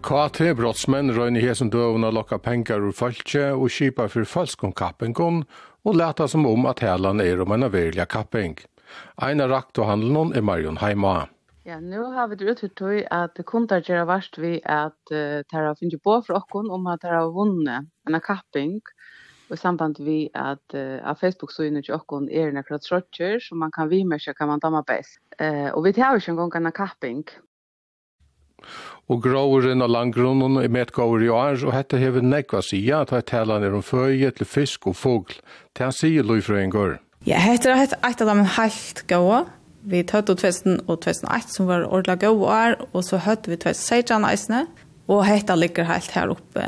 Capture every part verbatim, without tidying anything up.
K T brottsmenn røyne hesen døvene lokka pengar ur folkje og skipa for falskom kappingon og leta som om at helan er om en averlig kapping. Einar rakt og handelen er Marion Heima. Ja, nu har vi det ut at kunder gjør verst vi at uh, de har finnet på for oss om at de har vunnet en kapping og i samband vi at uh, av Facebook-synet til oss er en akkurat trotcher så man kan vimerke hva man dammer best. Uh, og vi tar ikke en gang en kapping. Og gråren og langgrunnen er medgåver i år, og dette hever nekva sida at det taler er om føye til fisk og fugl. Det han sier Løyfrøyengår. Ja, dette er et av dem helt gode. Vi tøtte to tusen og to tusen og ett som var ordentlig gode år, og så høtte vi to tusen og seksten eisene, og dette ligger helt her oppe.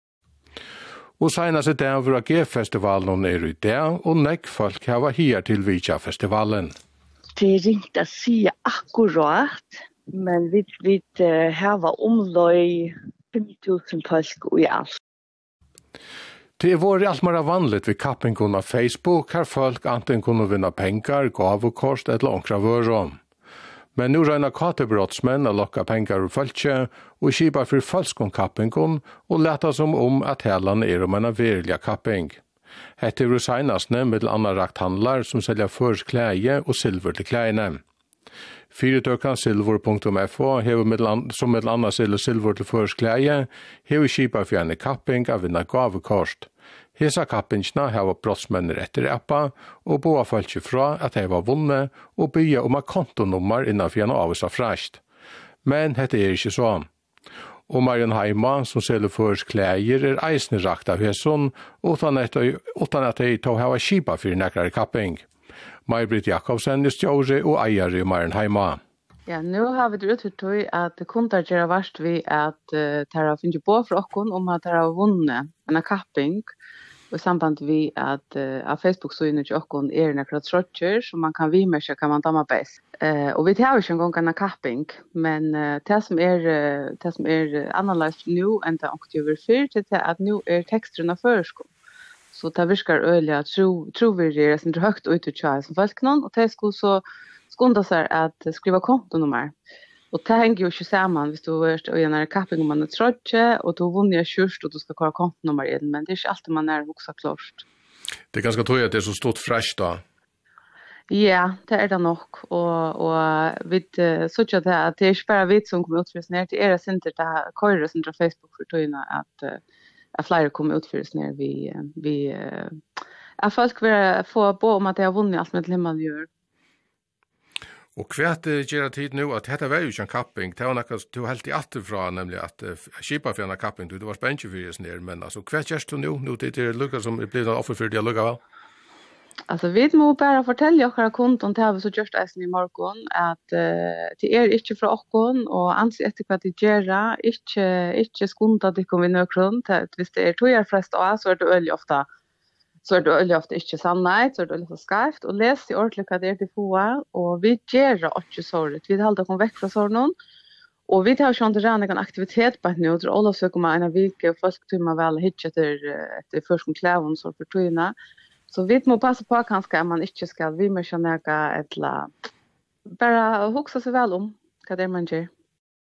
Og senest i dag var G-festivalen er i dag, og nekk folk har her til Vitsja-festivalen. Det er ikke å si akkurat, men vi vi uh, har omløy fem tusen folk i alt. Det er vært alt mer vanligt ved kappingen av Facebook, her folk antingen kunne vinne penger, gavekost eller onkra vørom. Men nu røyner K T-brottsmenn å lokka penger ur folkje, og skipa for falskon kappingen, og leta som om at helan er om en averlig kapping. Hette er jo senastne med anna rakt handlar som selger først klæje og silver til klæjene. Fyretøkkan silver punktum f o som med anna selger silver til først klæje, hever skipa for en kapping av vinna gavekost. Hesa kappingsna hava brottsmenner etter appa, og boa falskje fra at hei var vunne, og bya om a kontonummer innanfor en avisa frasht. Men hette er ikke så. Og Marion Heima, som selger først klæjer, er eisne rakt av hesson, utan at hei tog hava skipa for nekkare kapping. Maj-Britt Jakobsen er stjåre og eier i Marion Heima. Ja, nu har vi det ut at kunder gjør verst vi at uh, de har finnet på for oss om at de har vunnet en kapping, og i samband vi at uh, av Facebook-synet til oss er en akkurat trotcher, så man kan vimerke hva man dammer best. Uh, og vi tar ikke en gang en kapping, men uh, det som er, uh, det som er annerledes nå enn det åkte over før, det er at nå er teksterne førskål. Så det virker øyelig at tro, tro vi er sånn høyt ut til kjær som folk noen, og det skulle så skunda seg at skriva kontonummer. Og det henger jo ikke sammen hvis du er i en kapping om man er trotje, og du vunner kjørst og du skal kåre kontonummer inn, men det er ikke alltid man er hoksa klart. Det er ganske tøy at det er så stort fresh da. Ja, det er det nok, og, og vi uh, sørger det at det er ikke bare vi som kommer utfyrir ned, det er det sinter det her køyre som drar Facebook for tøyene at uh, at flere kommer utfyrir ned vi, vi uh, at folk vil få på om at de har vunnet alt med et himmel gjør. Og kvært gjør tid nu at dette var jo ikke en kapping, det var noe du helt i atter fra, nemlig at uh, skipa for en kapping, du var spennende for oss nere, men altså, kvært gjør du nå, nå til det er lukka som blir noen offer for det lukka vel? Altså, vi må bare fortelle dere konton til vi så gjørst eisen i morgen, at uh, det er ikke fra okkon, og ansi etter hva de gjør, ikke, ikke skunda de kommer i nøkron, hvis det er togjer flest av, så er det øyelig ofte så er det øyelig ofte ikke sannhet, så er det øyelig skarpt, og les i ordentlig hva det er til få, og vi gjør det ikke såret, vi holder oss vekk fra såret, og vi tar ikke en en aktivitet på et nå, og alle søker med en av hvilke, og folk tror man vel hitje etter, etter først om klæven, så for togene, så vi må passe på kanskje at man ikke skal, vi må skjønne et eller annet, bare hukse seg vel om hva det er man gjør.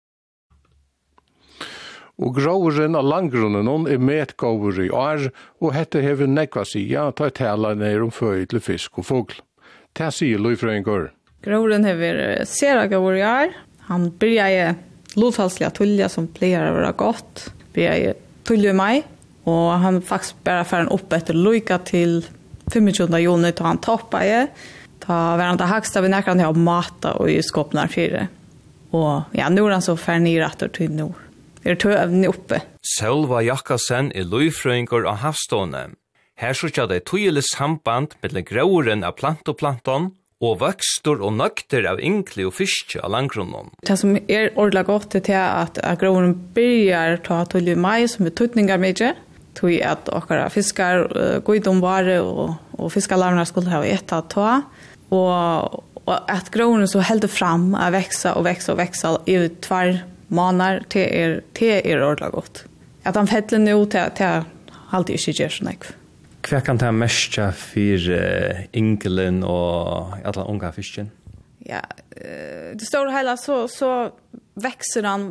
Og gråren og langgrunnen er medgåver i år, og hette hever nekva sida at det taler ned om føy til fisk og fugl. Det sier Løyfrøyengår. Gråren hever sera gåver i år. Han byrjar lovfalsliga tulja som pleier å være godt. Byrjar tulja i meg, og han faktisk bare får han opp etter lojka til tjugofem juni til han toppar i. Ta hverandre haksta vi nekker han har mata og i skåpnar fire. Og ja, nå er han så ferdig retter til nord. Er tøvni oppe. Sølva Jakobsen er løyfrøyngur av havstående. Her sørger det tøyelig samband mellom gråren av plant og planton, og vøkstor og nøkter av inkli og fiske av langgrunnen. Det som er ordentlig godt til at, at gråren begynner ta tøylig mai, som er tøytningar mykje, tøy at okkara fiskar uh, gøydom vare og, og fiskarlarnar skulle ha etta ta, og, og at gråren så heldur fram å veksa og veksa og veksa i tvær manar til er, til er ordentlig godt. At han fettler nå til, til alltid ikke gjør sånn ekv. Hva kan ta mest for uh, ingelen og alle unge fisken? Ja, uh, det står hele så, så vekser han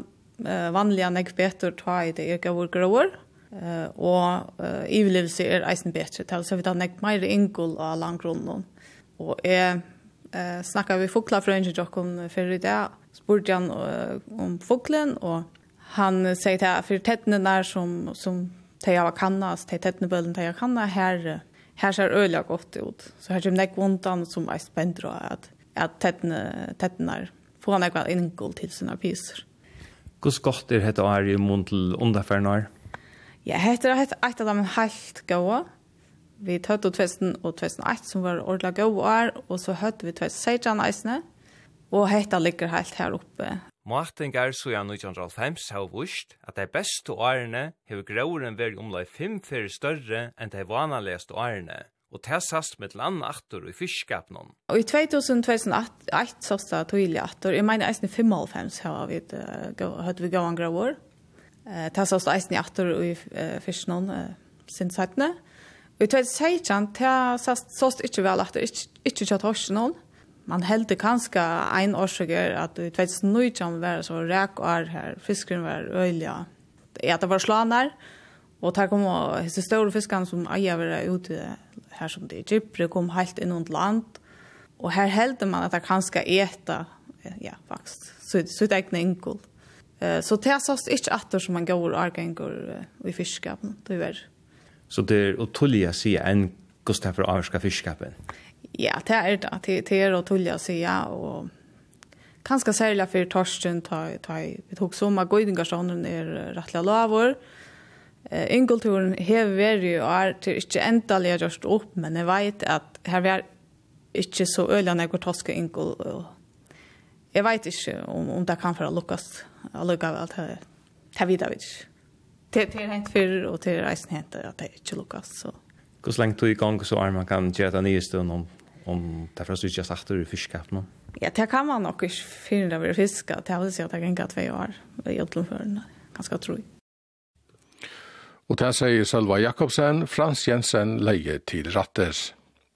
uh, vanliga nek betur ta i det er gavur gråer, uh, og uh, ivelivelse er eisen betre, til så vi tar nek meir ingul av langgrunnen. Og jeg uh, snakka vi fuglarfrøynge jokken fyrir i dag, spurte han uh, om fuglen, og han sier til at for tettene der som, som de har kannast, de tettene bøllen de har kannast, her, her ser øyla godt ut. Så her kommer nek vondan som er spent at, at tettene, tettene er får han ekvar ingul til sina piser. Hvor godt er dette år i mån til underfernar? Ja, dette er et av dem helt gode. Vi tøtte to tusen og to tusen og ett som var ordentlig gode år, og så høtte vi to tusen og seksten eisene, og dette ligger helt her oppe. Måtingar så i nitton halvfems har vist at de beste årene har gråren vært omlag fem fyrir større enn de vanligste årene, og tessast med land aktor i fiskskapen. Og i to tusen og ett så stod tydelig aktor, jeg mener eisen i femoghalvfems har vi, uh, hadde vi gåan gråer. Uh, tessast eisen i aktor i uh, fisken uh, sin settene. Og i to tusen og seksten, tessast såst ikke vel aktor, ikke, ikke kjøtt horsen. Man heldte kanskje en årsaker at i to tusen og nitton var så ræk og er her, fiskeren var øyelig. Ja, det var slaner, og der kom disse store fiskene som eier var ute her som det er Egypte, kom helt inn under land, og her heldte man at det kanskje eta, ja, faktisk, så, så det er ikke ingul. Så det er sånn ikke atter som man går og arganger i fiskskapen, det er. Så det er uttullig å si enn hvordan det er for å arska fiskskapen? Ja, det er det. Det er uttullig å si, ja, og kanskje særlig for torsten, ta, ta, vi tok som at gøydingasjonen er rettelig lavere. Uh, Ingulturen har vært jo er til ikke endelig gjørst opp, men jeg vet at her er ikke så øyelig når jeg går toske ingul. Jeg vet ikke om, om det kan for å lukkes allikevel. Det, det vet jeg ikke. Det, det er hent før, og det er reisen hent at det ikke lukkes. Så. Hvor lenge tog i gang så er man kan gjøre det nye stund om, om det er ikke sagt i fiskskapen? Ja, det kan man nok ikke finne det ved fiske. Det vil si at det kan ikke tve år i utenførende. Ganske tro. Og det sier Sølva Jakobsen, Frans Jensen leie til rattes.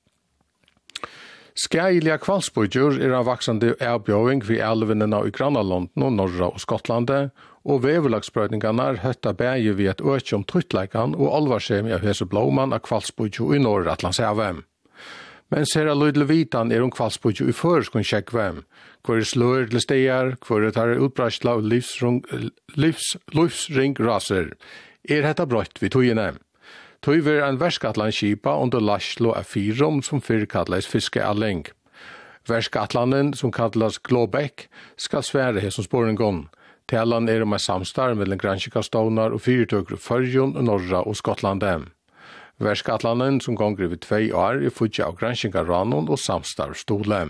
Skæilige kvalsbøyder er en vaksende erbjøving ved elvene i Granalunden og Norra og Skottlandet, og veverlagsprøvningene høtta bæge ved et øke om truttleikene og alvarskjemi av hese blåmann av kvalsbøyder i Norr-Atlantshavet. Men ser jeg lydelig vitan er om kvalsbøyder i føreskund sjekkvem, hvor er slør til steder, hvor er tar utbrastla og livsring raser. Er detta brott vi togene? Tog vi en verskatlandskipa under Laslo av Fyrom som fyrkallades fiskealling. Verskatlanen som kallas Glåbæk skal svære her som spåringen. Talan er om en samstarv mellom Granskikastånar og fyrtøkker Førjon, Norra og Skottlandet. Verskatlanen som gonger ved tvei år er futja av Granskikaranon og samstarvstole.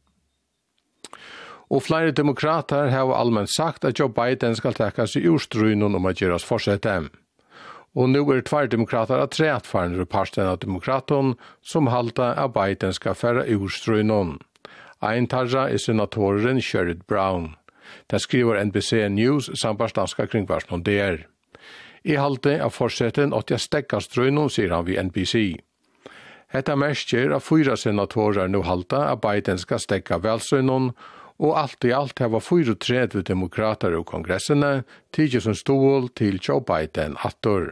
Og flere demokrater har allmänt sagt at Joe Biden skal takke seg urstrøynen om at gjøre oss fortsette. Og nå er tvær demokrater av treatfarne reparten av demokraten som halta av Biden skal fære urstrøynen. Ein tarra er senatoren Sherrod Brown. Det skriver N B C News samt danska kringvarsnon D R. I halte av fortsetten at jeg stekka strøynen, sier han ved N B C. Hetta merker av fyra senatorer nå halta av Biden skal stekka velstrøynen, og alt i alt har trettiofyra demokrater og kongressene tidlig som stål til Joe Biden attor.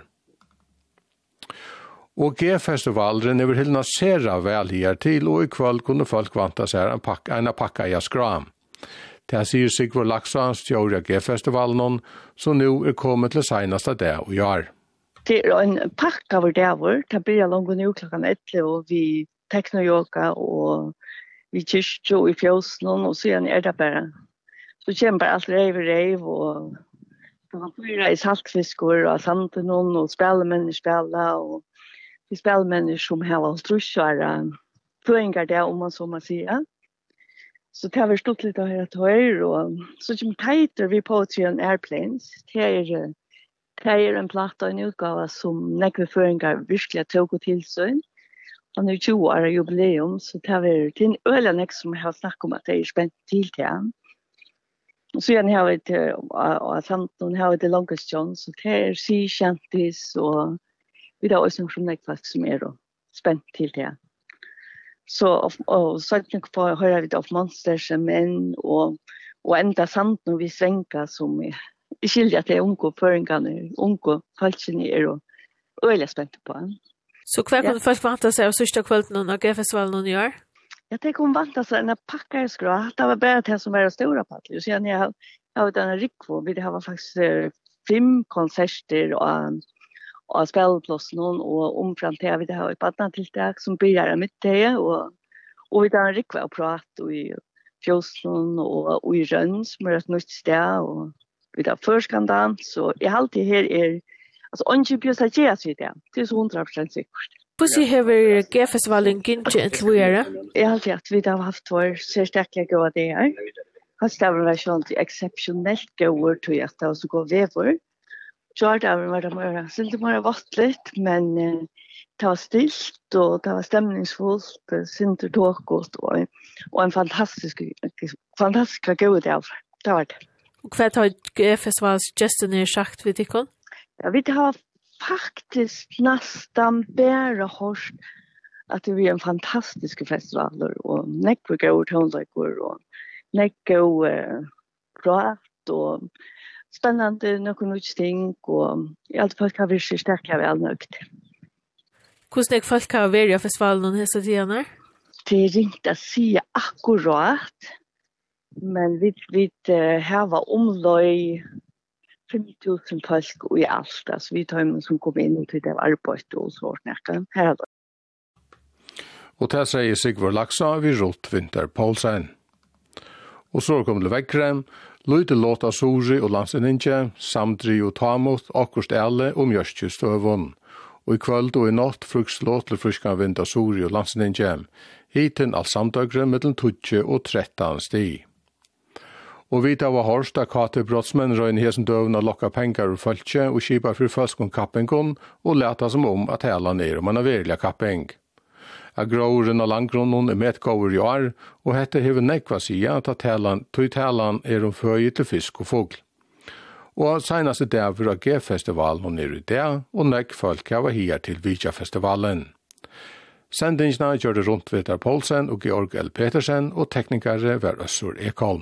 Og G-festivalen er hilna sera vel her til, og i kveld kunne folk vanta seg en pakka, en pakka i skram. Det sier Sigvard Laksans teori av G-festivalen, som nå er kommet til senaste dag og gjør. Det er en pakka over det vår. Det blir langt nå klokken elleve, og vi teknoyoga og vi kyrkje og i fjøsnen, og så er det bare. Så kommer bare alt reiv og reiv, og det var fyra i saltfiskor, og sanden noen, og spellemennene spela, og vi spellemennene som har valgt trussere, føringer det, om man så må si. Så det har vi stått litt av her til høyre, og så kommer teiter vi på til en airplanes. Det er, det er en platt og en utgave som nekve føringer virkelig tog og tilsyn. Han er tjue år av jubileum, så det er til en øyne nek som har snakket om at det er spent til til han. Og så igjen har vi til, og samtidig har vi til Longest John, så det er si-kjentis, og vi har også noen nekvast som er spent til til han. Så, og, og så hører vi det av monsters og menn, og, og enda samtidig vi svenker som er, jeg skiljer at det er unge føringene, unge falskene er og øyelig spent på. Så hva kunne folk vante seg av sørste kvelden og G-festivalen i år? Jag tänker om vanta så en packarskra. Det var bara det som var stora paddlar. Så jag har jag har den rikvo. Vi har faktiskt fem konserter och och spelplats någon och omframtida vi det har ett paddlartilltag som börjar mitt det och och vi har en rikvo att prata i Fjösslund och och i Rönns med ett nytt ställe och vi har förskandans så i alltid här är alltså onge bjösa ge sig det. Det är så hundra procent säkert. Hvordan har G-festivalen gynnsi til vi er? Jeg har alltid at vi har haft vår særstekkelig gode det her. Kanskje det var sånn eksepsjonelt gode til at det var så god vever. Så har det vært mer, så det var vattligt, men uh, det var stilt og det var stemningsfullt, sinter tåkot og, og en fantastisk, fantastisk gode det her. Det var det. Og hva har G-festivals gestene sagt vid ikon? Ja, vi har faktiskt nästan bara hört att det är en fantastisk festival och näckor går tonläggor och näckor uh, prat och spännande någon utstäng och i allt fall kan vi se starka väl nökt. Hvordan er folk har vært i festivalen hese tidene? Det är inte att säga akkurat, men vi vi uh, har omlöj fem tusen folk i allt. Alltså vi tar en som kommer in till det arbetet och så snacka här. Og det sier Sigvard Laksa vid Ruth Winter Poulsen. Og så kom det vekkrem, Løyde låta Sori og Landsinninje, Samdri og Tamot, akkurst alle om Gjørstjustøvun. Og i kvöld og i natt fruks låt til fryskan vind av Sori og Landsinninje, hiten all samdøgre mellom tjugo og tretton sti. Og vi tar var hårst av Kate Brottsmenn røyne hesen døvna lokka pengar ur fölkje og kipa for fölskon kappingon og leta som om at hela ner om man har verilig kapping. A gråren og langgrunnen er medgåver i år, og hette hever nekva sida at talan, tøytalan er om føye til fisk og fugl. Og senaste dag var G-festivalen er i dag, og nekk folk hava hier til Vidja-festivalen. Sendingsna gjør det rundt Vidar Poulsen og Georg L. Petersen, og teknikere var Øssur Ekholm.